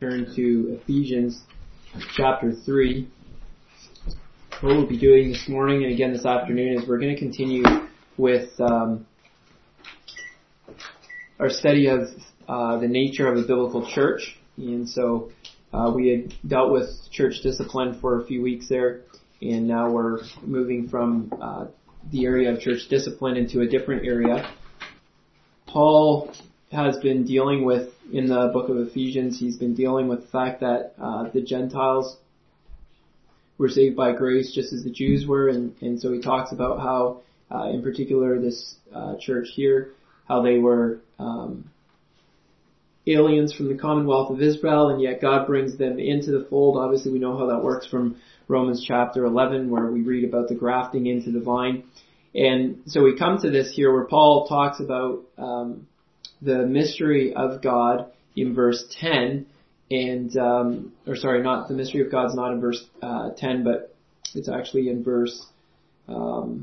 Turn to Ephesians chapter 3. What we'll be doing this morning and again this afternoon is we're going to continue with our study of the nature of a biblical church. And so we had dealt with church discipline for a few weeks there, and now we're moving from the area of church discipline into a different area. Paul has been dealing with, in the book of Ephesians, he's been dealing with the fact that the Gentiles were saved by grace just as the Jews were, and so he talks about how, in particular, this church here, how they were aliens from the commonwealth of Israel, and yet God brings them into the fold. Obviously, we know how that works from Romans chapter 11, where we read about the grafting into the vine. And so we come to this here where Paul talks about the mystery of God in verse 10, and, not the mystery of God's not in verse 10, but it's actually in verse 4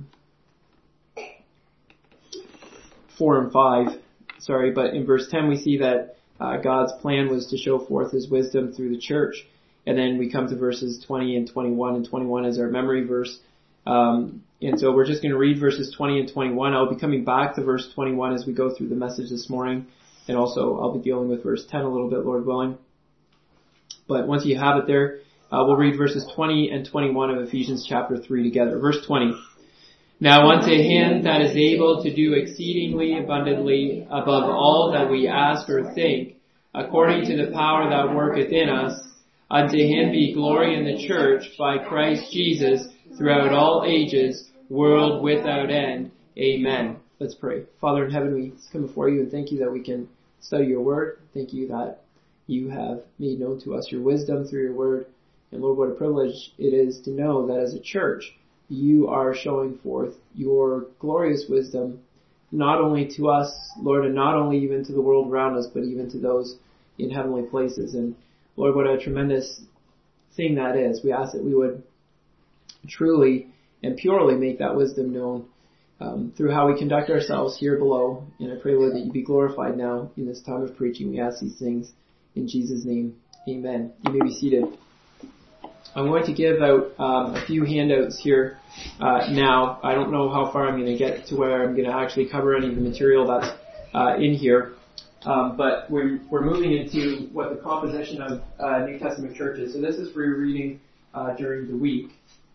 and 5. But in verse 10 we see that God's plan was to show forth His wisdom through the church. And then we come to verses 20 and 21, and 21 is our memory verse. And so we're just going to read verses 20 and 21. I'll be coming back to verse 21 as we go through the message this morning. And also I'll be dealing with verse 10 a little bit, Lord willing. But once you have it there, we'll read verses 20 and 21 of Ephesians chapter 3 together. Verse 20. Now unto Him that is able to do exceedingly abundantly above all that we ask or think, according to the power that worketh in us, unto Him be glory in the church by Christ Jesus throughout all ages, world without end. Amen. Let's pray. Father in heaven, we come before you and thank you that we can study your word. Thank you that you have made known to us your wisdom through your word. And Lord, what a privilege it is to know that as a church, you are showing forth your glorious wisdom, not only to us, Lord, and not only even to the world around us, but even to those in heavenly places. And Lord, what a tremendous thing that is. We ask that we would truly and purely make that wisdom known through how we conduct ourselves here below. And I pray, Lord, that you be glorified now in this time of preaching. We ask these things in Jesus' name. Amen. You may be seated. I'm going to give out a few handouts here now. I don't know how far I'm going to get to where I'm going to actually cover any of the material that's in here. But we're moving into what the composition of New Testament church is. So this is for your reading during the week.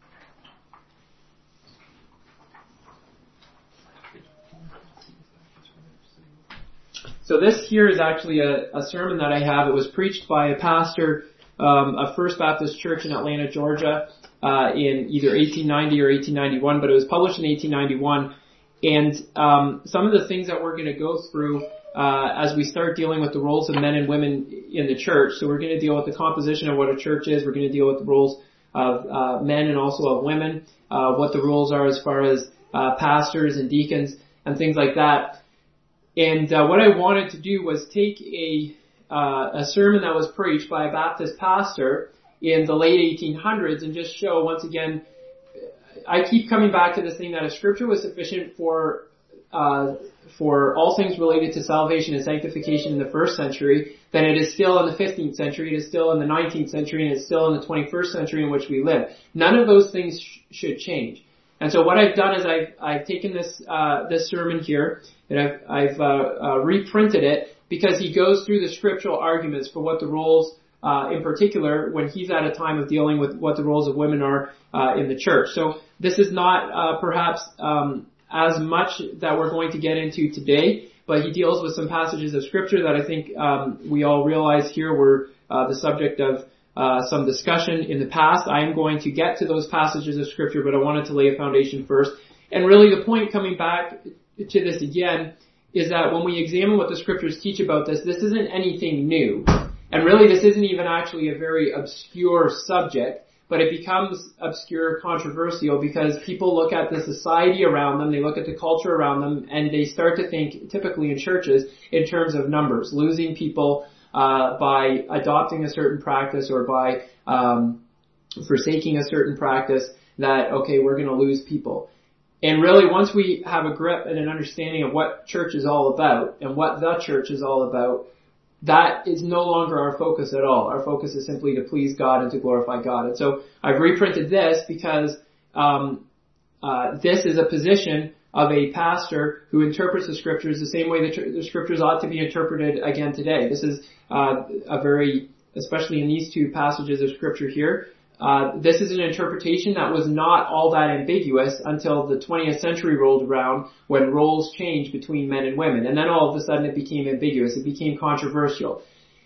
So this here is actually a sermon that I have. It was preached by a pastor of First Baptist Church in Atlanta, Georgia, in either 1890 or 1891, but it was published in 1891. And some of the things that we're going to go through as we start dealing with the roles of men and women in the church. So we're going to deal with the composition of what a church is. We're going to deal with the roles of men and also of women, what the roles are as far as pastors and deacons and things like that. And what I wanted to do was take a sermon that was preached by a Baptist pastor in the late 1800s and just show, once again, I keep coming back to this thing that if Scripture was sufficient for all things related to salvation and sanctification in the first century, then it is still in the 15th century, it is still in the 19th century, and it's still in the 21st century in which we live. None of those things should change. And so what I've done is I've taken this sermon here and I've reprinted it because he goes through the scriptural arguments for what the roles, in particular, when he's at a time of dealing with what the roles of women are in the church. So this is not perhaps as much that we're going to get into today, but he deals with some passages of scripture that I think we all realize here were the subject of some discussion in the past. I am going to get to those passages of scripture, but I wanted to lay a foundation first. And really the point coming back to this again is that when we examine what the scriptures teach about this isn't anything new. And really this isn't even actually a very obscure subject, but it becomes obscure, controversial, because people look at the society around them, they look at the culture around them, and they start to think, typically in churches, in terms of numbers, losing people by adopting a certain practice or by forsaking a certain practice, that, okay, we're going to lose people. And really, once we have a grip and an understanding of what church is all about and what the church is all about, that is no longer our focus at all. Our focus is simply to please God and to glorify God. And so I've reprinted this because this is a position of a pastor who interprets the scriptures the same way the scriptures ought to be interpreted again today. This is especially in these two passages of scripture here, this is an interpretation that was not all that ambiguous until the 20th century rolled around, when roles changed between men and women. And then all of a sudden it became ambiguous. It became controversial.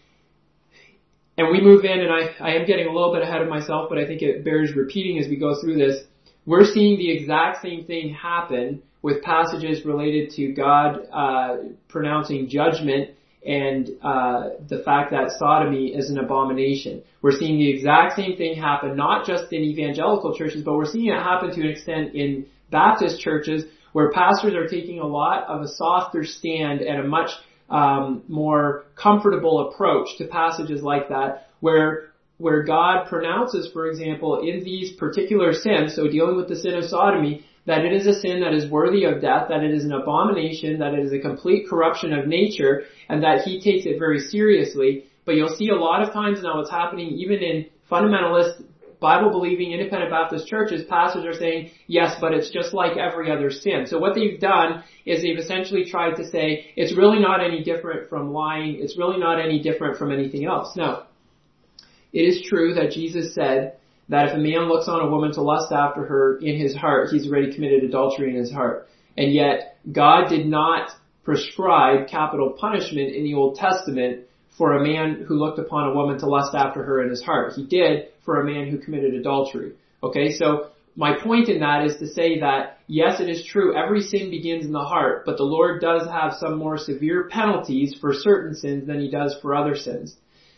And we move in, and I am getting a little bit ahead of myself, but I think it bears repeating as we go through this. We're seeing the exact same thing happen with passages related to God pronouncing judgment and the fact that sodomy is an abomination. We're seeing the exact same thing happen, not just in evangelical churches, but we're seeing it happen to an extent in Baptist churches, where pastors are taking a lot of a softer stand and a much more comfortable approach to passages like that, where God pronounces, for example, in these particular sins, so dealing with the sin of sodomy, that it is a sin that is worthy of death, that it is an abomination, that it is a complete corruption of nature, and that he takes it very seriously. But you'll see a lot of times now what's happening even in fundamentalist, Bible-believing, independent Baptist churches, pastors are saying, yes, but it's just like every other sin. So what they've done is they've essentially tried to say, it's really not any different from lying, it's really not any different from anything else. Now, it is true that Jesus said that if a man looks on a woman to lust after her in his heart, he's already committed adultery in his heart. And yet, God did not prescribe capital punishment in the Old Testament for a man who looked upon a woman to lust after her in his heart. He did for a man who committed adultery. Okay, so my point in that is to say that, yes, it is true, every sin begins in the heart, but the Lord does have some more severe penalties for certain sins than he does for other sins.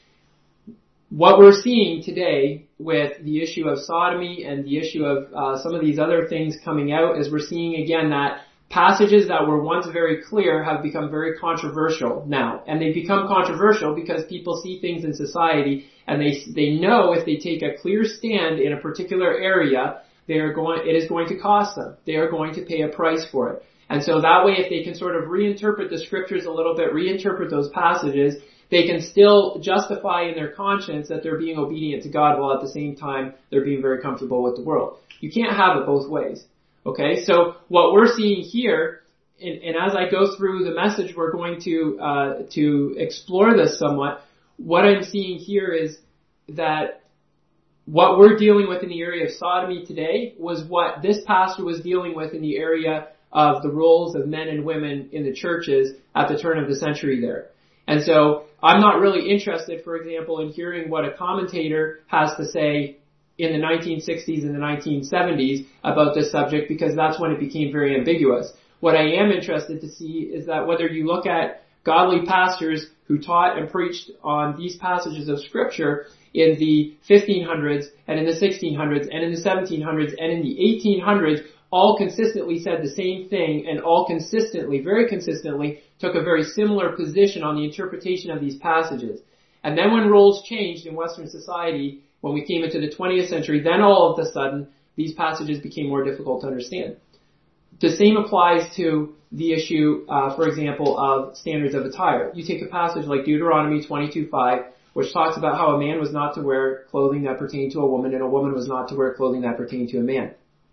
What we're seeing today with the issue of sodomy and the issue of some of these other things coming out is we're seeing again that passages that were once very clear have become very controversial now. And they become controversial because people see things in society and they know if they take a clear stand in a particular area, it is going to cost them. They are going to pay a price for it. And so that way, if they can sort of reinterpret the scriptures a little bit, reinterpret those passages, they can still justify in their conscience that they're being obedient to God while at the same time they're being very comfortable with the world. You can't have it both ways. Okay, so what we're seeing here, and as I go through the message, we're going to explore this somewhat. What I'm seeing here is that what we're dealing with in the area of sodomy today was what this pastor was dealing with in the area of the roles of men and women in the churches at the turn of the century there. And so I'm not really interested, for example, in hearing what a commentator has to say in the 1960s and the 1970s about this subject, because that's when it became very ambiguous. What I am interested to see is that whether you look at godly pastors who taught and preached on these passages of scripture in the 1500s and in the 1600s and in the 1700s and in the 1800s, all consistently said the same thing and all consistently, very consistently, took a very similar position on the interpretation of these passages. And then when roles changed in Western society, when we came into the 20th century, then all of a sudden, these passages became more difficult to understand. The same applies to the issue, for example, of standards of attire. You take a passage like Deuteronomy 22:5, which talks about how a man was not to wear clothing that pertained to a woman and a woman was not to wear clothing that pertained to a man.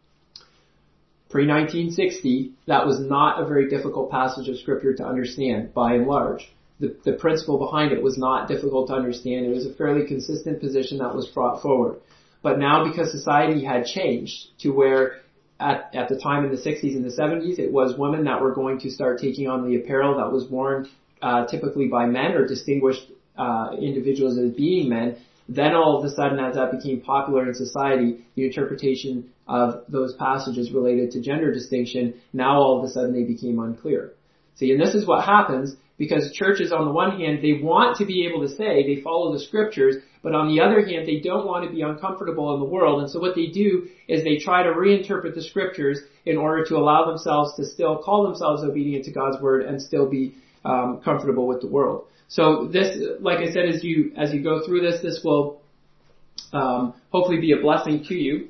Pre-1960, that was not a very difficult passage of scripture to understand, by and large. The principle behind it was not difficult to understand. It was a fairly consistent position that was brought forward. But now, because society had changed to where at the time in the 60s and the 70s, it was women that were going to start taking on the apparel that was worn typically by men or distinguished individuals as being men, then all of a sudden, as that became popular in society, the interpretation of those passages related to gender distinction, now all of a sudden they became unclear. See, and this is what happens because churches, on the one hand, they want to be able to say they follow the scriptures, but on the other hand, they don't want to be uncomfortable in the world. And so what they do is they try to reinterpret the scriptures in order to allow themselves to still call themselves obedient to God's word and still be comfortable with the world. So this, like I said, as you go through this, this will hopefully be a blessing to you.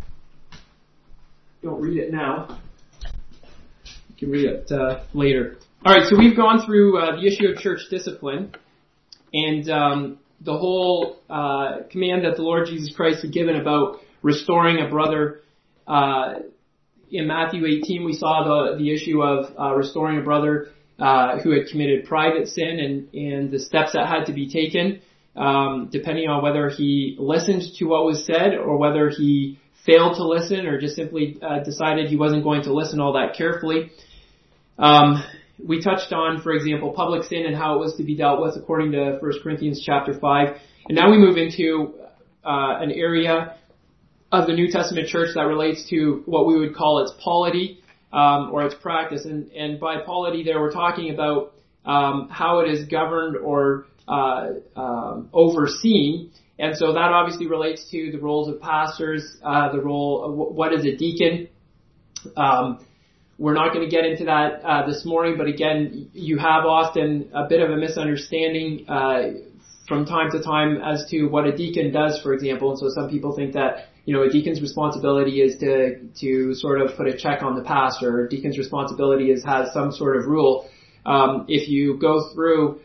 Don't read it now. You can read it later. Alright, so we've gone through the issue of church discipline, and the whole command that the Lord Jesus Christ had given about restoring a brother. In Matthew 18, we saw the issue of restoring a brother who had committed private sin and the steps that had to be taken, depending on whether he listened to what was said or whether he failed to listen or just simply decided he wasn't going to listen all that carefully. We touched on, for example, public sin and how it was to be dealt with according to 1 Corinthians chapter 5. And now we move into an area of the New Testament church that relates to what we would call its polity or its practice. And by polity there we're talking about how it is governed or overseen. And so that obviously relates to the roles of pastors, the role of what is a deacon. We're not going to get into that this morning, but again, you have often a bit of a misunderstanding from time to time as to what a deacon does, for example. And so some people think that, a deacon's responsibility is to sort of put a check on the pastor. A deacon's responsibility has some sort of rule. If you go through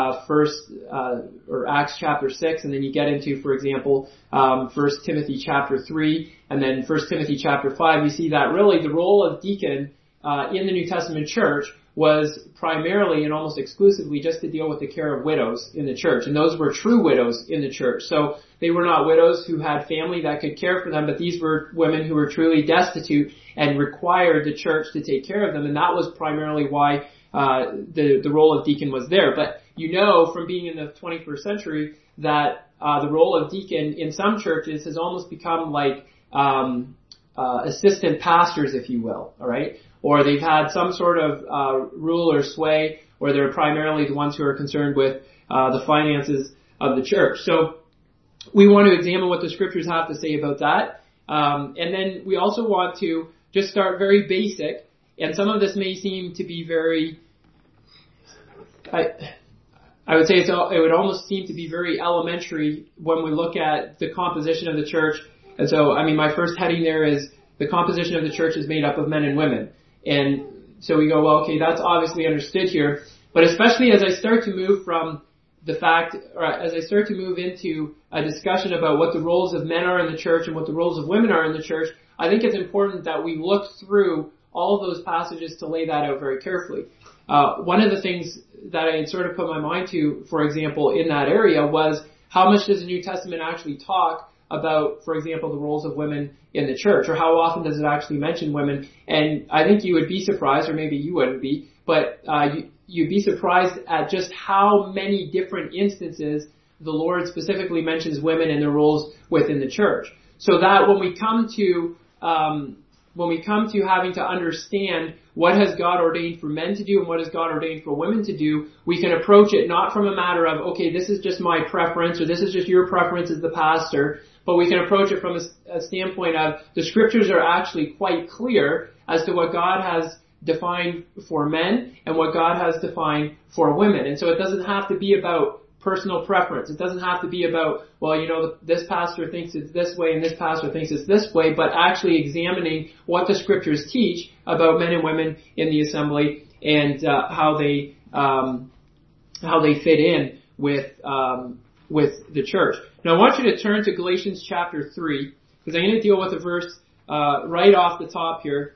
or Acts chapter 6, and then you get into, for example, 1 Timothy chapter 3, and then 1 Timothy chapter 5, you see that really the role of deacon in the New Testament church was primarily and almost exclusively just to deal with the care of widows in the church. And those were true widows in the church. So they were not widows who had family that could care for them, but these were women who were truly destitute and required the church to take care of them. And that was primarily why the role of deacon was there. But from being in the 21st century that the role of deacon in some churches has almost become like assistant pastors, if you will, all right? Or they've had some sort of rule or sway, or they're primarily the ones who are concerned with the finances of the church. So we want to examine what the scriptures have to say about that. And then we also want to just start very basic, and some of this may seem to be very, I would say it would almost seem to be very elementary when we look at the composition of the church. And so, my first heading there is the composition of the church is made up of men and women. And so we go, well, okay, that's obviously understood here. But especially as I start to move from the fact, or as I start to move into a discussion about what the roles of men are in the church and what the roles of women are in the church, I think it's important that we look through all of those passages to lay that out very carefully. One of the things that I had sort of put my mind to, for example, in that area was how much does the New Testament actually talk about, for example, the roles of women in the church, or how often does it actually mention women? And I think you would be surprised, or maybe you wouldn't be, but you'd be surprised at just how many different instances the Lord specifically mentions women and their roles within the church. So that when we come to having to understand what has God ordained for men to do and what has God ordained for women to do, we can approach it not from a matter of, okay, this is just my preference, or this is just your preference as the pastor, but we can approach it from a standpoint of the scriptures are actually quite clear as to what God has defined for men and what God has defined for women. And so it doesn't have to be about personal preference. It doesn't have to be about, well, this pastor thinks it's this way and this pastor thinks it's this way, but actually examining what the scriptures teach about men and women in the assembly and how they fit in with the church. Now I want you to turn to Galatians chapter 3, because I'm going to deal with a verse right off the top here.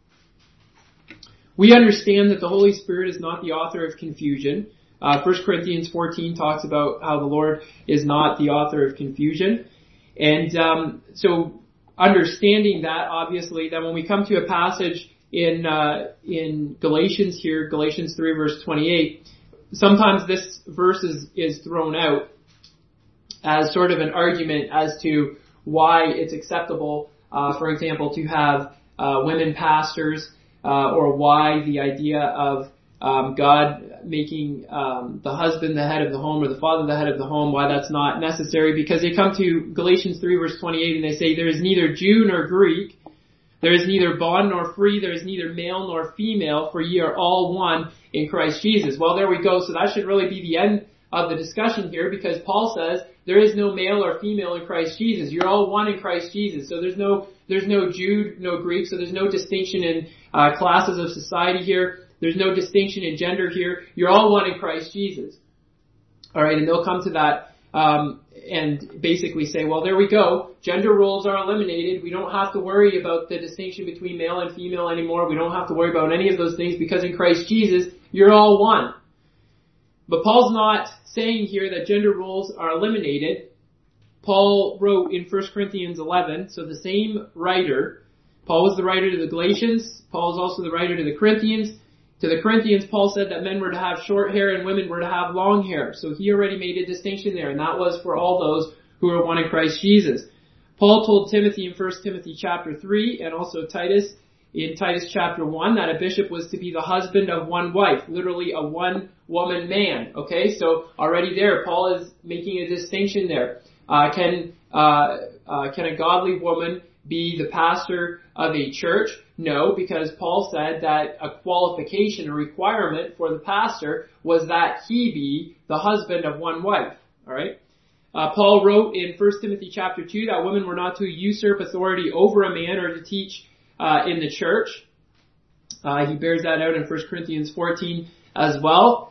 We understand that the Holy Spirit is not the author of confusion. 1 Corinthians 14 talks about how the Lord is not the author of confusion. And so understanding that, obviously, then when we come to a passage in Galatians here, Galatians 3 verse 28, sometimes this verse is thrown out as sort of an argument as to why it's acceptable, for example, to have women pastors, or why the idea of God making the husband the head of the home or the father the head of the home, why that's not necessary, because they come to Galatians 3 verse 28 and they say, there is neither Jew nor Greek, there is neither bond nor free, there is neither male nor female, for ye are all one in Christ Jesus. Well, there we go. So that should really be the end of the discussion here, because Paul says there is no male or female in Christ Jesus. You're all one in Christ Jesus. So there's no Jew, no Greek, so there's no distinction in classes of society here. There's no distinction in gender here. You're all one in Christ Jesus. All right, and they'll come to that and basically say, well, there we go. Gender roles are eliminated. We don't have to worry about the distinction between male and female anymore. We don't have to worry about any of those things because in Christ Jesus, you're all one. But Paul's not saying here that gender roles are eliminated. Paul wrote in 1 Corinthians 11, so the same writer. Paul was the writer to the Galatians. Paul is also the writer to the Corinthians. To the Corinthians, Paul said that men were to have short hair and women were to have long hair. So he already made a distinction there, and that was for all those who are one in Christ Jesus. Paul told Timothy in 1 Timothy chapter 3 and also Titus in Titus chapter 1 that a bishop was to be the husband of one wife, literally a one-woman man. Okay, so already there, Paul is making a distinction there. Can a godly woman be the pastor of a church? No, because Paul said that a qualification, a requirement for the pastor was that he be the husband of one wife. All right. Paul wrote in 1 Timothy chapter 2 that women were not to usurp authority over a man or to teach in the church. He bears that out in 1 Corinthians 14 as well.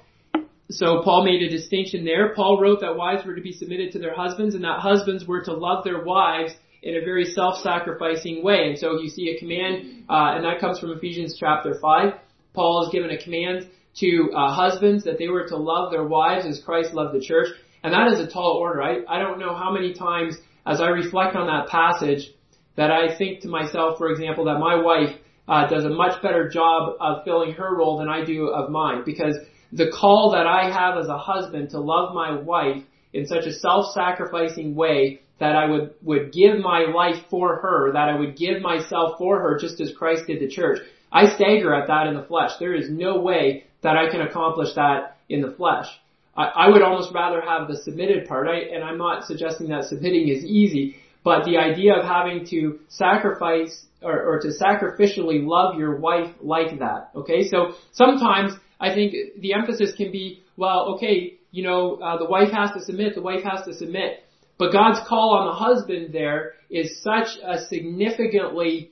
So Paul made a distinction there. Paul wrote that wives were to be submitted to their husbands and that husbands were to love their wives in a very self-sacrificing way. And so you see a command, and that comes from Ephesians chapter 5. Paul has given a command to husbands that they were to love their wives as Christ loved the church. And that is a tall order. I don't know how many times as I reflect on that passage that I think to myself, for example, that my wife does a much better job of filling her role than I do of mine. Because the call that I have as a husband to love my wife in such a self-sacrificing way that I would give my life for her, that I would give myself for her just as Christ did the church. I stagger at that in the flesh. There is no way that I can accomplish that in the flesh. I would almost rather have the submitted part, and I'm not suggesting that submitting is easy, but the idea of having to sacrifice or to sacrificially love your wife like that. Okay, so sometimes I think the emphasis can be, well, okay, the wife has to submit, the wife has to submit. But God's call on the husband there is such a significantly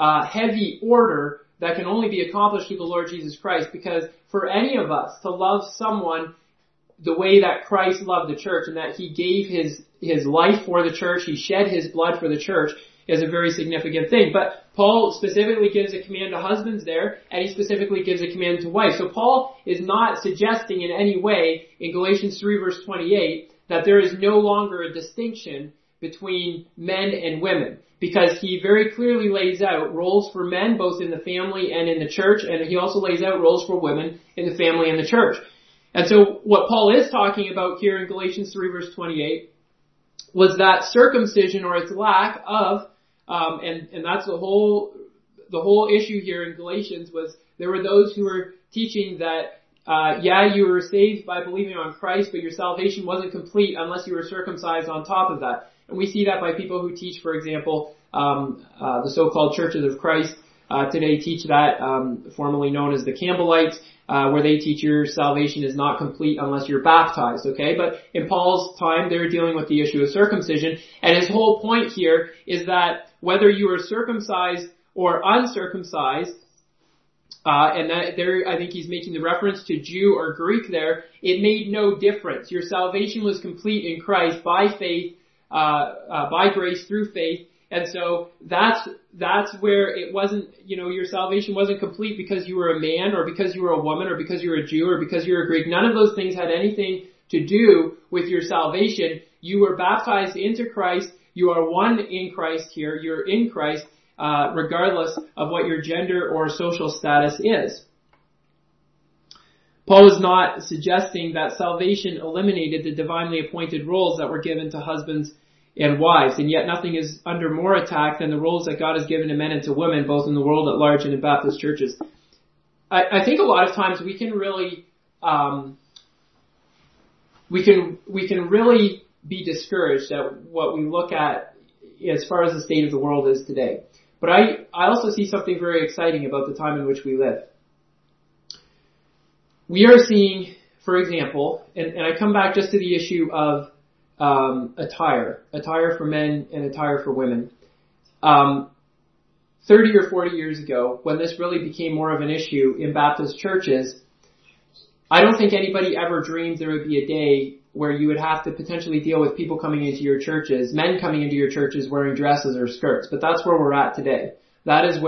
heavy order that can only be accomplished through the Lord Jesus Christ. Because for any of us to love someone the way that Christ loved the church and that he gave his life for the church, he shed his blood for the church, is a very significant thing. But Paul specifically gives a command to husbands there, and he specifically gives a command to wives. So Paul is not suggesting in any way in Galatians 3 verse 28 that there is no longer a distinction between men and women, because he very clearly lays out roles for men both in the family and in the church, and he also lays out roles for women in the family and the church. And so what Paul is talking about here in Galatians 3 verse 28 was that circumcision or its lack of, and that's the whole issue here in Galatians, was there were those who were teaching that you were saved by believing on Christ, but your salvation wasn't complete unless you were circumcised on top of that. And we see that by people who teach, for example, the so-called Churches of Christ today teach that, formerly known as the Campbellites, where they teach your salvation is not complete unless you're baptized, okay? But in Paul's time, they were dealing with the issue of circumcision, and his whole point here is that whether you are circumcised or uncircumcised, and that there, I think he's making the reference to Jew or Greek there, it made no difference. Your salvation was complete in Christ by faith, by grace through faith. And so that's where it wasn't, your salvation wasn't complete because you were a man or because you were a woman or because you were a Jew or because you were a Greek. None of those things had anything to do with your salvation. You were baptized into Christ. You are one in Christ here. You're in Christ. Regardless of what your gender or social status is. Paul is not suggesting that salvation eliminated the divinely appointed roles that were given to husbands and wives, and yet nothing is under more attack than the roles that God has given to men and to women, both in the world at large and in Baptist churches. I think a lot of times we can really really be discouraged at what we look at as far as the state of the world is today. But I also see something very exciting about the time in which we live. We are seeing, for example, and I come back just to the issue of attire for men and attire for women. 30 or 40 years ago, when this really became more of an issue in Baptist churches, I don't think anybody ever dreamed there would be a day where you would have to potentially deal with people coming into your churches, men coming into your churches wearing dresses or skirts. But that's where we're at today. That is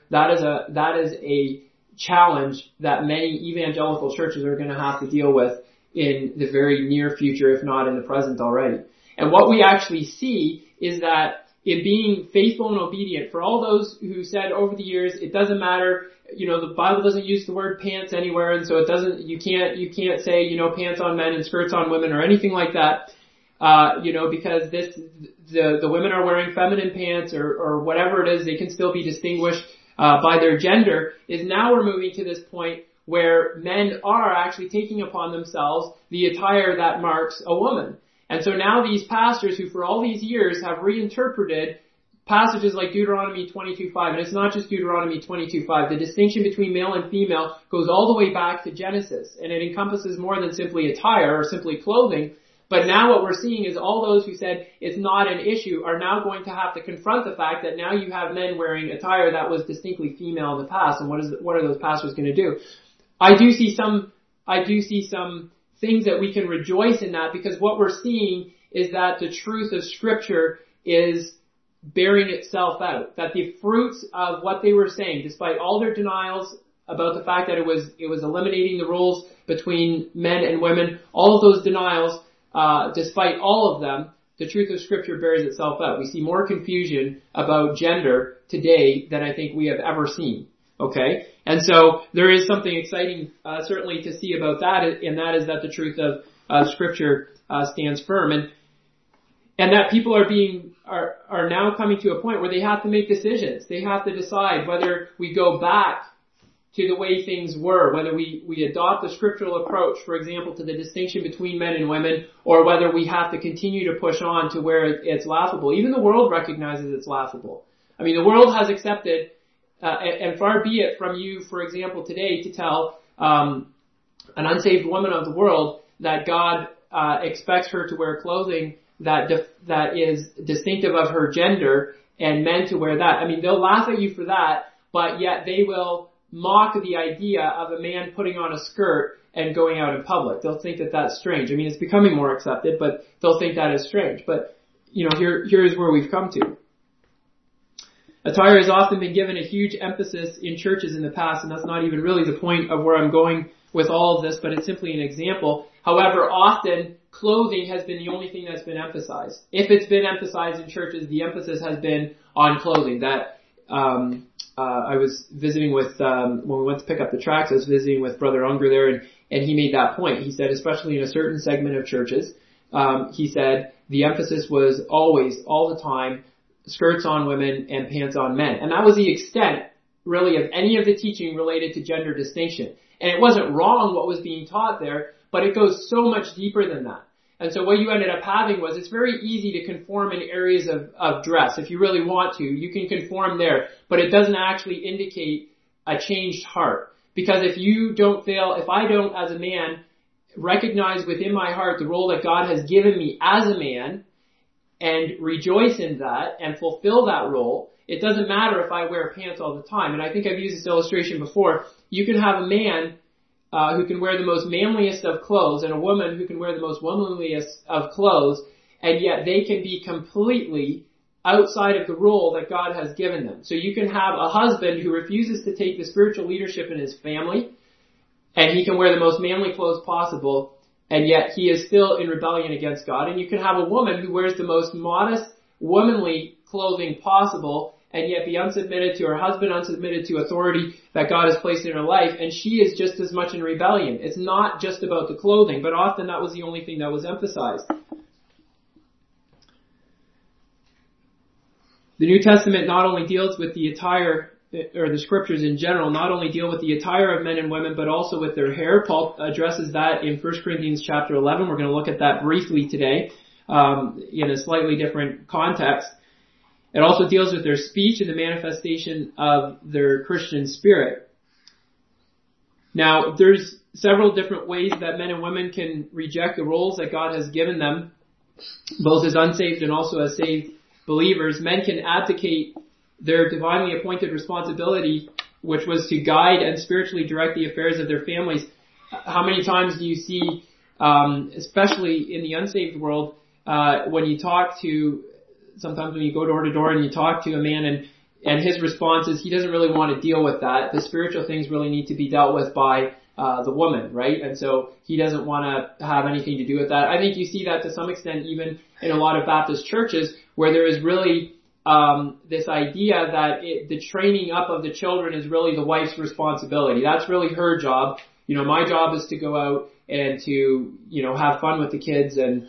a challenge that many evangelical churches are going to have to deal with in the very near future, if not in the present already. And what we actually see is that in being faithful and obedient, for all those who said over the years, it doesn't matter, the Bible doesn't use the word pants anywhere, and so you can't say, pants on men and skirts on women or anything like that, because the women are wearing feminine pants or whatever it is, they can still be distinguished by their gender. Is now we're moving to this point where men are actually taking upon themselves the attire that marks a woman. And so now these pastors who for all these years have reinterpreted passages like Deuteronomy 22:5, and it's not just Deuteronomy 22:5, the distinction between male and female goes all the way back to Genesis, and it encompasses more than simply attire or simply clothing. But now what we're seeing is all those who said it's not an issue are now going to have to confront the fact that now you have men wearing attire that was distinctly female in the past, and what are those pastors going to do? I do see some things that we can rejoice in that, because what we're seeing is that the truth of Scripture is bearing itself out. That the fruits of what they were saying, despite all their denials about the fact that it was eliminating the roles between men and women, all of those denials, despite all of them, the truth of Scripture bears itself out. We see more confusion about gender today than I think we have ever seen. Okay? And so there is something exciting certainly to see about that, and that is that the truth of Scripture stands firm. And that people are now coming to a point where they have to make decisions. They have to decide whether we go back to the way things were, whether we adopt a scriptural approach, for example, to the distinction between men and women, or whether we have to continue to push on to where it's laughable. Even the world recognizes it's laughable. I mean, the world has accepted, and far be it from you, for example, today to tell an unsaved woman of the world that God expects her to wear clothing that is distinctive of her gender, and men to wear that. I mean, they'll laugh at you for that, but yet they will mock the idea of a man putting on a skirt and going out in public. They'll think that that's strange. I mean, it's becoming more accepted, but they'll think that is strange. But, here's where we've come to. Attire has often been given a huge emphasis in churches in the past, and that's not even really the point of where I'm going with all of this, but it's simply an example. However, often clothing has been the only thing that's been emphasized. If it's been emphasized in churches, the emphasis has been on clothing. That I was visiting with, when we went to pick up the tracts, I was visiting with Brother Unger there, and he made that point. He said, especially in a certain segment of churches, he said the emphasis was always, all the time, skirts on women and pants on men. And that was the extent, really, of any of the teaching related to gender distinction. And it wasn't wrong what was being taught there, but it goes so much deeper than that. And so what you ended up having was, it's very easy to conform in areas of dress. If you really want to, you can conform there, but it doesn't actually indicate a changed heart. Because if I don't as a man recognize within my heart the role that God has given me as a man and rejoice in that and fulfill that role, it doesn't matter if I wear pants all the time. And I think I've used this illustration before. You can have a man who can wear the most manliest of clothes and a woman who can wear the most womanliest of clothes, and yet they can be completely outside of the role that God has given them. So you can have a husband who refuses to take the spiritual leadership in his family, and he can wear the most manly clothes possible, and yet he is still in rebellion against God. And you can have a woman who wears the most modest, womanly clothing possible, and yet be unsubmitted to her husband, unsubmitted to authority that God has placed in her life, and she is just as much in rebellion. It's not just about the clothing, but often that was the only thing that was emphasized. The New Testament not only deals with the attire, or the scriptures in general, not only deal with the attire of men and women, but also with their hair. Paul addresses that in 1 Corinthians chapter 11. We're going to look at that briefly today, in a slightly different context. It also deals with their speech and the manifestation of their Christian spirit. Now, there's several different ways that men and women can reject the roles that God has given them, both as unsaved and also as saved believers. Men can abdicate their divinely appointed responsibility, which was to guide and spiritually direct the affairs of their families. How many times do you see, especially in the unsaved world, when you talk to, sometimes when you go door to door and you talk to a man and his response is he doesn't really want to deal with that. The spiritual things really need to be dealt with by the woman, right? And so he doesn't want to have anything to do with that. I think you see that to some extent even in a lot of Baptist churches where there is really this idea that the training up of the children is really the wife's responsibility. That's really her job. My job is to go out and to, have fun with the kids and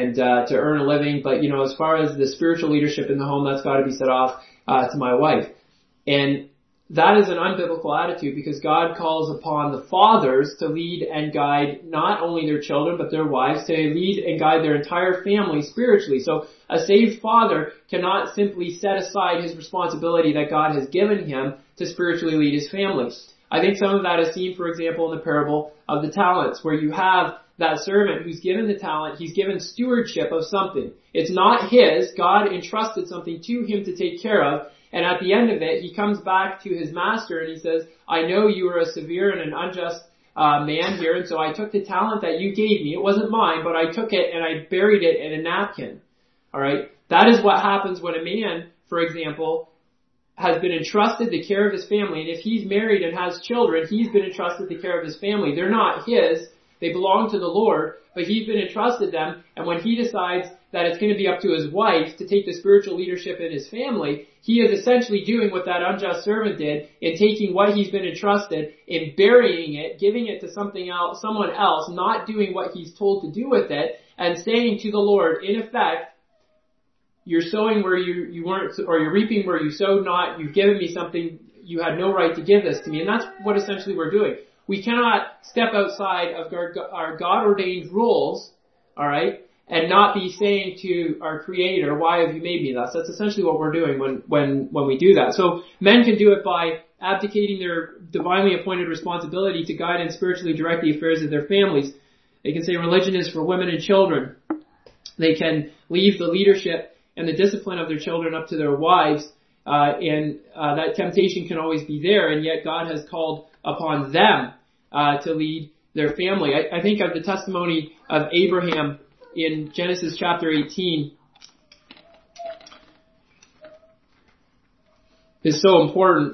to earn a living. But, as far as the spiritual leadership in the home, that's got to be set off to my wife. And that is an unbiblical attitude because God calls upon the fathers to lead and guide not only their children but their wives, to lead and guide their entire family spiritually. So a saved father cannot simply set aside his responsibility that God has given him to spiritually lead his family. I think some of that is seen, for example, in the parable of the talents, where you have that servant who's given the talent, he's given stewardship of something. It's not his. God entrusted something to him to take care of. And at the end of it, he comes back to his master and he says, I know you are a severe and an unjust man here, and so I took the talent that you gave me. It wasn't mine, but I took it and I buried it in a napkin. Alright? That is what happens when a man, for example, has been entrusted the care of his family. And if he's married and has children, he's been entrusted the care of his family. They're not his. They belong to the Lord, but he's been entrusted them. And when he decides that it's going to be up to his wife to take the spiritual leadership in his family, he is essentially doing what that unjust servant did in taking what he's been entrusted, in burying it, giving it to someone else, not doing what he's told to do with it, and saying to the Lord, in effect, you're sowing where you weren't, or you're reaping where you sowed not, you've given me something, you had no right to give this to me. And that's what essentially we're doing. We cannot step outside of our God-ordained rules, alright, and not be saying to our Creator, why have you made me thus? That's essentially what we're doing when we do that. So men can do it by abdicating their divinely appointed responsibility to guide and spiritually direct the affairs of their families. They can say religion is for women and children. They can leave the leadership and the discipline of their children up to their wives, and that temptation can always be there, and yet God has called upon them to lead their family. I think of the testimony of Abraham in Genesis chapter 18 is so important.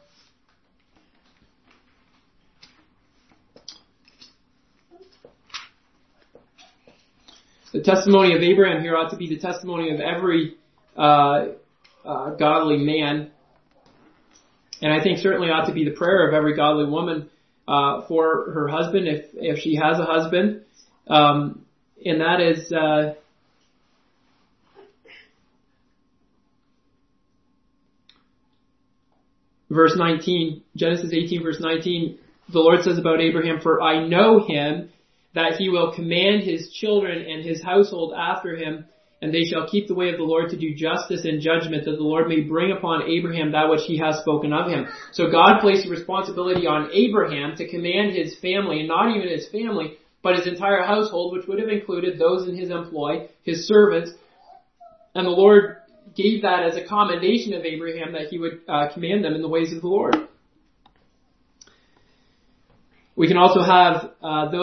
The testimony of Abraham here ought to be the testimony of every godly man. And I think certainly ought to be the prayer of every godly woman for her husband, if she has a husband. And that is verse 19, Genesis 18 verse 19, the Lord says about Abraham, for I know him, that he will command his children and his household after him, and they shall keep the way of the Lord to do justice and judgment, that the Lord may bring upon Abraham that which he has spoken of him. So God placed a responsibility on Abraham to command his family, and not even his family, but his entire household, which would have included those in his employ, his servants. And the Lord gave that as a commendation of Abraham, that he would command them in the ways of the Lord. We can also have,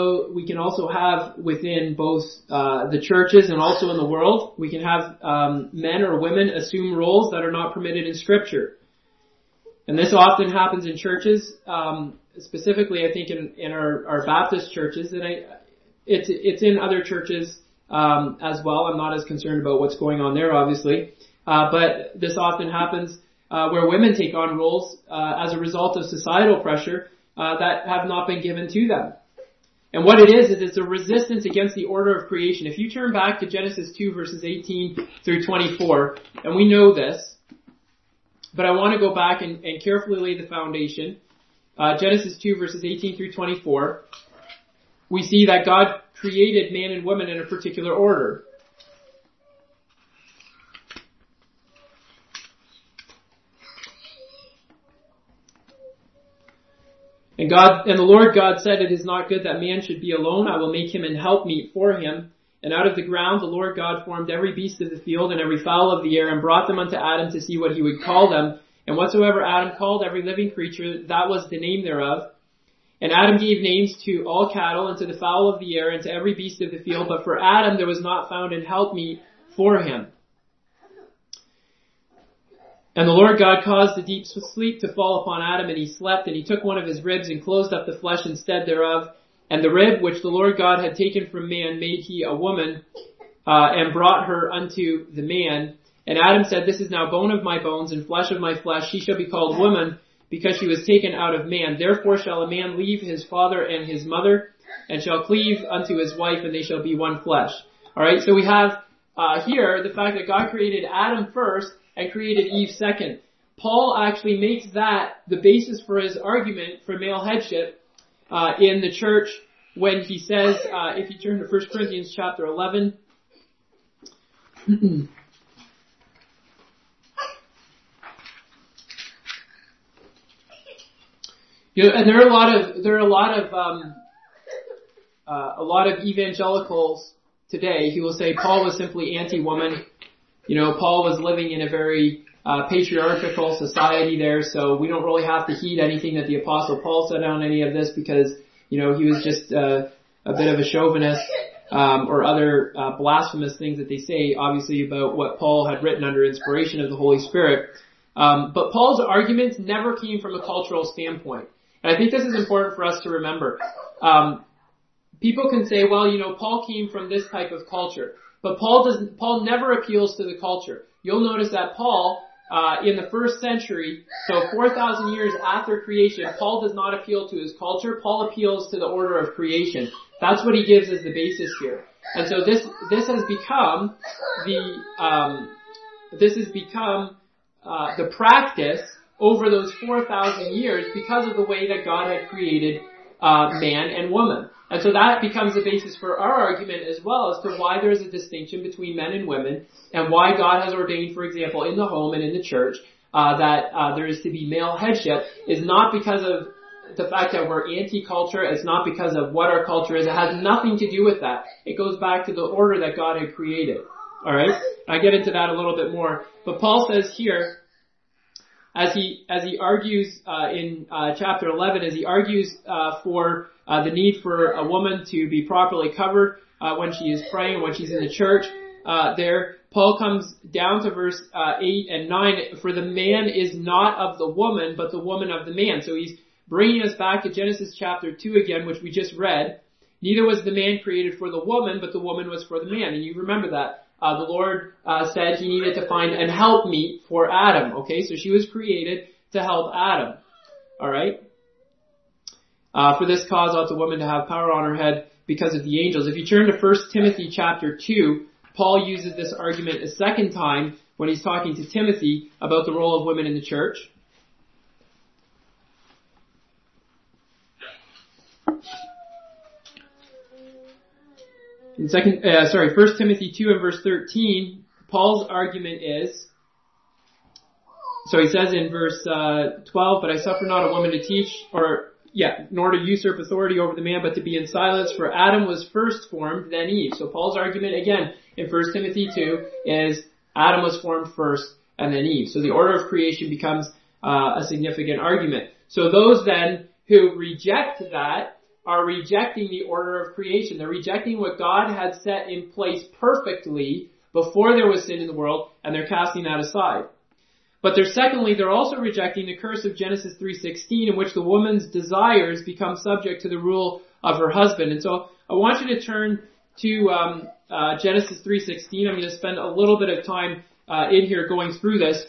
within both the churches and also in the world, we can have men or women assume roles that are not permitted in Scripture. And this often happens in churches, specifically I think in our Baptist churches, and it's in other churches as well. I'm not as concerned about what's going on there, obviously. But this often happens where women take on roles as a result of societal pressure that have not been given to them. And what it is it's a resistance against the order of creation. If you turn back to Genesis 2 verses 18 through 24, and we know this, but I want to go back and carefully lay the foundation. Genesis 2 verses 18 through 24, we see that God created man and woman in a particular order. And the Lord God said, it is not good that man should be alone. I will make him an helpmeet for him. And out of the ground the Lord God formed every beast of the field and every fowl of the air, and brought them unto Adam to see what he would call them. And whatsoever Adam called every living creature, that was the name thereof. And Adam gave names to all cattle, and to the fowl of the air, and to every beast of the field. But for Adam there was not found an helpmeet for him. And the Lord God caused a deep sleep to fall upon Adam, and he slept, and he took one of his ribs, and closed up the flesh instead thereof. And the rib which the Lord God had taken from man made he a woman, and brought her unto the man. And Adam said, This is now bone of my bones, and flesh of my flesh. She shall be called woman, because she was taken out of man. Therefore shall a man leave his father and his mother, and shall cleave unto his wife, and they shall be one flesh. Alright, so we have here the fact that God created Adam first, and created Eve second. Paul actually makes that the basis for his argument for male headship in the church when he says, if you turn to 1 Corinthians chapter 11, and there are a lot of evangelicals today who will say Paul was simply anti-woman. Paul was living in a very patriarchal society there, so we don't really have to heed anything that the Apostle Paul said on any of this because, he was just a bit of a chauvinist, or other blasphemous things that they say, obviously, about what Paul had written under inspiration of the Holy Spirit. But Paul's arguments never came from a cultural standpoint. And I think this is important for us to remember. People can say, well, Paul came from this type of culture. But Paul never appeals to the culture. You'll notice that Paul, in the first century, so 4,000 years after creation, Paul does not appeal to his culture. Paul appeals to the order of creation. That's what he gives as the basis here. And so this has become the practice over those 4,000 years because of the way that God had created man and woman. And so that becomes the basis for our argument as well as to why there is a distinction between men and women and why God has ordained, for example, in the home and in the church, that there is to be male headship is not because of the fact that we're anti-culture. It's not because of what our culture is. It has nothing to do with that. It goes back to the order that God had created. Alright? I get into that a little bit more. But Paul says here, as he argues in chapter 11, as he argues for the need for a woman to be properly covered when she is praying, when she's in the church, there Paul comes down to verse 8 and 9. For the man is not of the woman, but the woman of the man. So he's bringing us back to Genesis chapter 2 again, which we just read. Neither was the man created for the woman, but the woman was for the man. And you remember that. The Lord said he needed to find an helpmeet for Adam. Okay, so she was created to help Adam. Alright? For this cause ought the woman to have power on her head because of the angels. If you turn to 1 Timothy chapter 2, Paul uses this argument a second time when he's talking to Timothy about the role of women in the church. In 1 Timothy 2 and verse 13, Paul's argument is, so he says in verse 12, but I suffer not a woman to teach, nor to usurp authority over the man, but to be in silence, for Adam was first formed, then Eve. So Paul's argument, again, in 1 Timothy 2, is Adam was formed first, and then Eve. So the order of creation becomes a significant argument. So those then who reject that are rejecting the order of creation. They're rejecting what God had set in place perfectly before there was sin in the world, and they're casting that aside. But they're also rejecting the curse of Genesis 3:16, in which the woman's desires become subject to the rule of her husband. And so I want you to turn to Genesis 3:16. I'm going to spend a little bit of time in here going through this.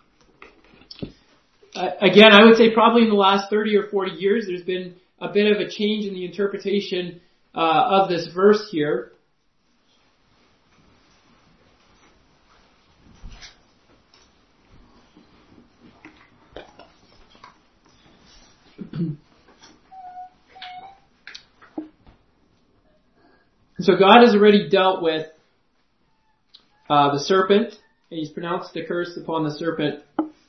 Again, I would say probably in the last 30 or 40 years, there's been a bit of a change in the interpretation of this verse here. So God has already dealt with the serpent, and he's pronounced the curse upon the serpent.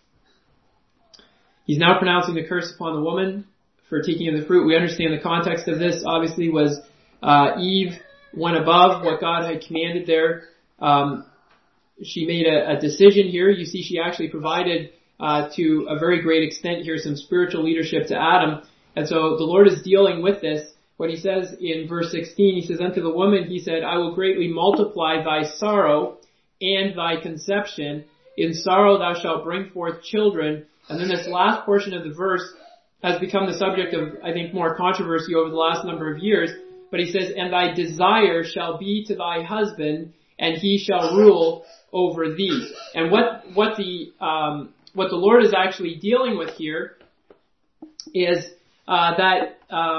He's now pronouncing the curse upon the woman for taking of the fruit. We understand the context of this obviously was Eve went above what God had commanded there. She made a decision here. You see, she actually provided to a very great extent here some spiritual leadership to Adam. And so the Lord is dealing with this. What he says in verse 16, he says, unto the woman, he said, I will greatly multiply thy sorrow and thy conception. In sorrow thou shalt bring forth children. And then this last portion of the verse has become the subject of, I think, more controversy over the last number of years. But he says, and thy desire shall be to thy husband, and he shall rule over thee. And what the Lord is actually dealing with here is that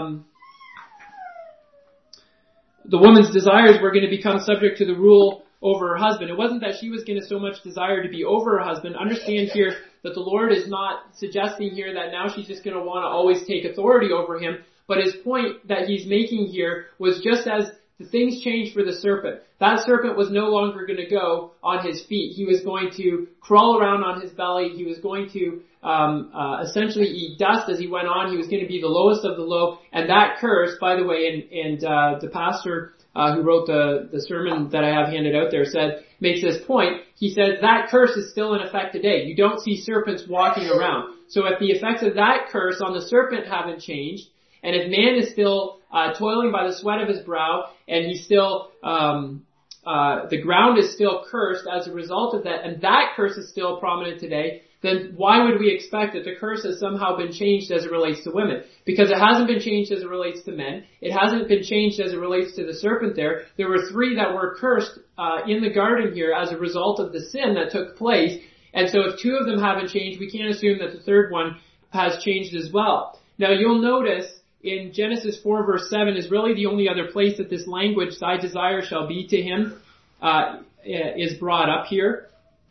the woman's desires were going to become subject to the rule over her husband. It wasn't that she was going to so much desire to be over her husband. Understand here that the Lord is not suggesting here that now she's just going to want to always take authority over him. But his point that he's making here was just as the things changed for the serpent. That serpent was no longer going to go on his feet. He was going to crawl around on his belly. He was going to essentially eat dust as he went on. He was going to be the lowest of the low. And that curse, by the way, and the pastor who wrote the sermon that I have handed out there makes this point. He said that curse is still in effect today. You don't see serpents walking around. So if the effects of that curse on the serpent haven't changed, and if man is still toiling by the sweat of his brow, and he's still the ground is still cursed as a result of that, and that curse is still prominent today, then why would we expect that the curse has somehow been changed as it relates to women? Because it hasn't been changed as it relates to men. It hasn't been changed as it relates to the serpent there. There were 3 that were cursed in the garden here as a result of the sin that took place. And so if 2 of them haven't changed, we can't assume that the 3rd one has changed as well. Now you'll notice in Genesis 4 verse 7 is really the only other place that this language, thy desire shall be to him, is brought up here.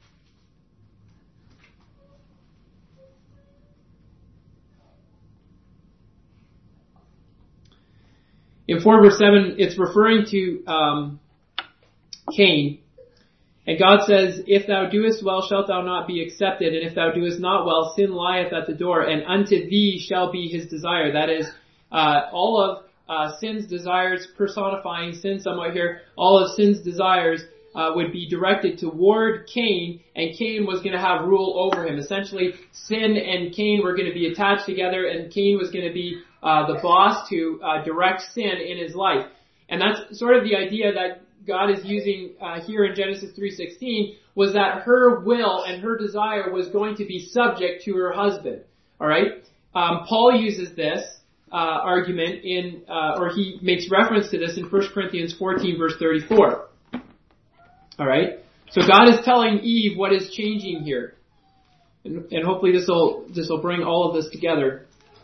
In 4 verse 7, it's referring to Cain. And God says, if thou doest well, shalt thou not be accepted. And if thou doest not well, sin lieth at the door. And unto thee shall be his desire. That is, all of sin's desires, personifying sin somewhat here, all of sin's desires would be directed toward Cain, and Cain was going to have rule over him. Essentially, sin and Cain were going to be attached together, and Cain was going to be the boss to direct sin in his life. And that's sort of the idea that God is using here in Genesis 3:16, was that her will and her desire was going to be subject to her husband. All right. Paul uses this argument or he makes reference to this in 1 Corinthians 14 verse 34. All right. So God is telling Eve what is changing here, and hopefully this will bring all of this together.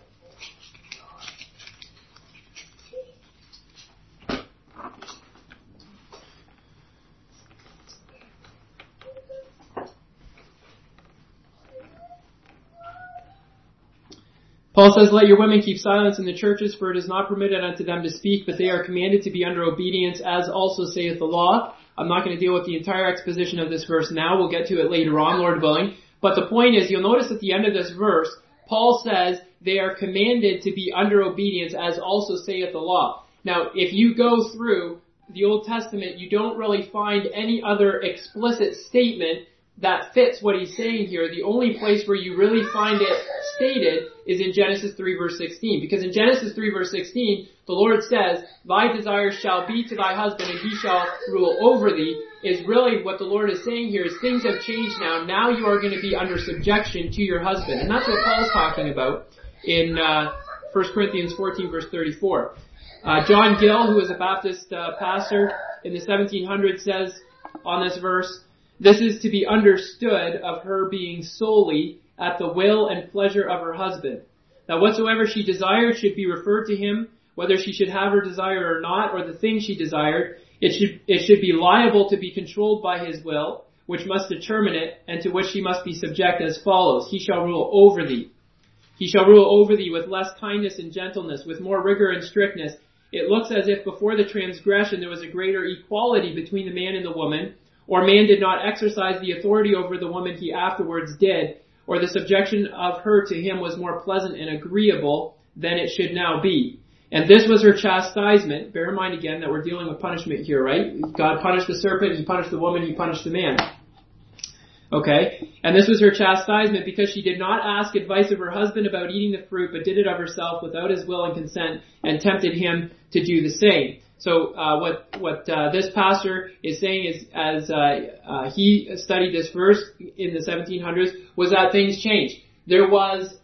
Paul says, let your women keep silence in the churches, for it is not permitted unto them to speak, but they are commanded to be under obedience, as also saith the law. I'm not going to deal with the entire exposition of this verse now. We'll get to it later on, Lord willing. But the point is, you'll notice at the end of this verse, Paul says they are commanded to be under obedience, as also saith the law. Now, if you go through the Old Testament, you don't really find any other explicit statement that fits what he's saying here. The only place where you really find it stated is in Genesis 3 verse 16. Because in Genesis 3 verse 16, the Lord says, thy desire shall be to thy husband and he shall rule over thee, is really what the Lord is saying here is things have changed now. Now you are going to be under subjection to your husband. And that's what Paul's talking about in 1 Corinthians 14 verse 34. John Gill, who was a Baptist pastor in the 1700s, says on this verse, this is to be understood of her being solely at the will and pleasure of her husband. That whatsoever she desired should be referred to him, whether she should have her desire or not, or the thing she desired. It should be liable to be controlled by his will, which must determine it, and to which she must be subject as follows. He shall rule over thee. He shall rule over thee with less kindness and gentleness, with more rigor and strictness. It looks as if before the transgression there was a greater equality between the man and the woman, or man did not exercise the authority over the woman he afterwards did, or the subjection of her to him was more pleasant and agreeable than it should now be. And this was her chastisement. Bear in mind again that we're dealing with punishment here, right? God punished the serpent, He punished the woman, He punished the man. Okay? And this was her chastisement because she did not ask advice of her husband about eating the fruit, but did it of herself without his will and consent, and tempted him to do the same. So what this pastor is saying is, as he studied this verse in the 1700s, was that things changed. There was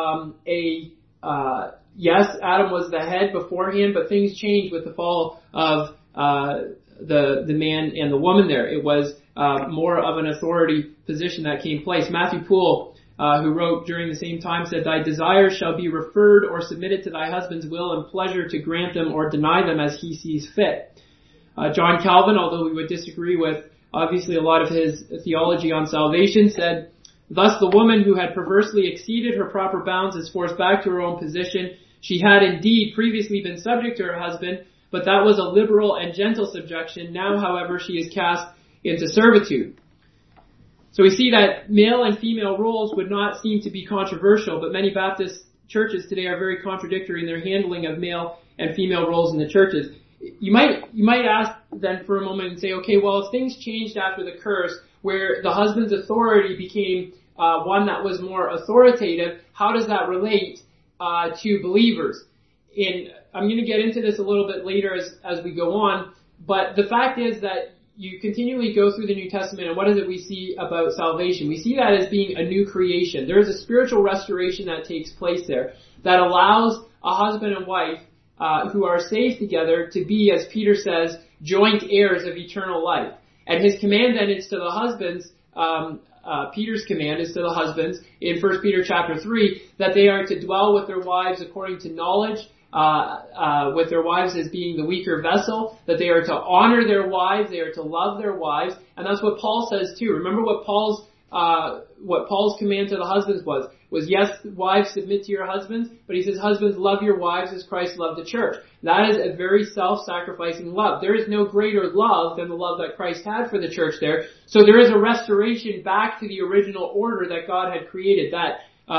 yes, Adam was the head beforehand, but things changed with the fall of the man and the woman there. It was more of an authority position that came place. Matthew Poole, who wrote during the same time, said, "Thy desires shall be referred or submitted to thy husband's will and pleasure to grant them or deny them as he sees fit." John Calvin, although we would disagree with obviously a lot of his theology on salvation, said, "Thus the woman who had perversely exceeded her proper bounds is forced back to her own position. She had indeed previously been subject to her husband, but that was a liberal and gentle subjection. Now, however, she is cast into servitude." So we see that male and female roles would not seem to be controversial, but many Baptist churches today are very contradictory in their handling of male and female roles in the churches. You might ask then for a moment and say, okay, well, if things changed after the curse, where the husband's authority became one that was more authoritative, how does that relate to believers? And I'm going to get into this a little bit later as we go on, but the fact is that you continually go through the New Testament, and what is it we see about salvation? We see that as being a new creation. There is a spiritual restoration that takes place there that allows a husband and wife who are saved together to be, as Peter says, joint heirs of eternal life. And his command then is to the husbands, Peter's command is to the husbands in 1 Peter chapter 3, that they are to dwell with their wives according to knowledge, with their wives as being the weaker vessel, that they are to honor their wives, they are to love their wives, and that's what Paul says too. Remember what Paul's command to the husbands was yes, wives, submit to your husbands, but he says, husbands, love your wives as Christ loved the church. That is a very self-sacrificing love. There is no greater love than the love that Christ had for the church there. So there is a restoration back to the original order that God had created, that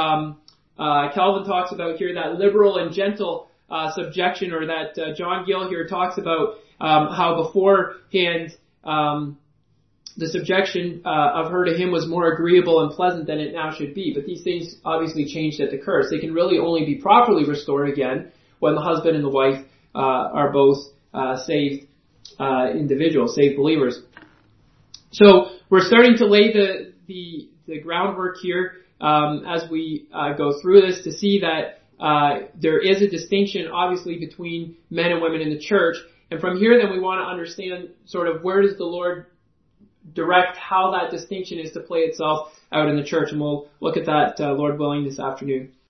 Calvin talks about here, that liberal and gentle subjection, or that John Gill here talks about how beforehand the subjection of her to him was more agreeable and pleasant than it now should be. But these things obviously changed at the curse. They can really only be properly restored again when the husband and the wife are both saved individuals, saved believers. So we're starting to lay the groundwork here as we go through this to see that there is a distinction, obviously, between men and women in the church. And from here, then, we want to understand sort of where does the Lord direct how that distinction is to play itself out in the church. And we'll look at that, Lord willing, this afternoon.